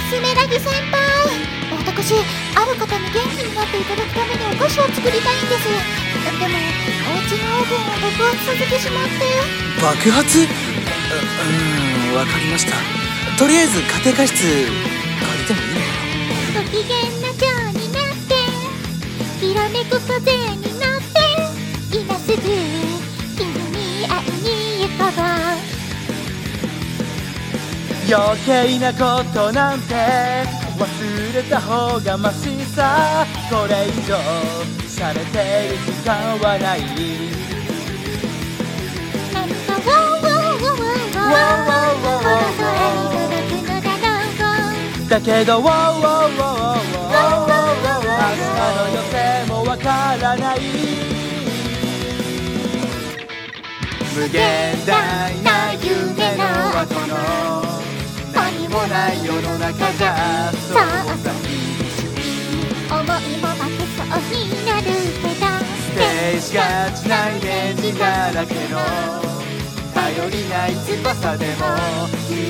スメラギ先輩、私ある方に元気になっていただくためにお菓子を作りたいんです。でもお家のオーブンを爆発させてしまって。 爆発？わかりました。とりあえず家庭科室借りてもいいのかな。 ご機嫌な蝶になってひらめく風になって今すぐ君に会いに行こう。 余計なことなんて忘れた方がマシさ。これ以上されてる時間はない。 何かウォーウォーウォーウォーウォーこの空に届くのだろう。 だけどウォーウォーウォーウォー明日の予定もわからない。無限大な夢の後の何もない世の中じゃそうさ。 思いも負けそうになるけどステージがちないイメージだらけの頼りない翼でも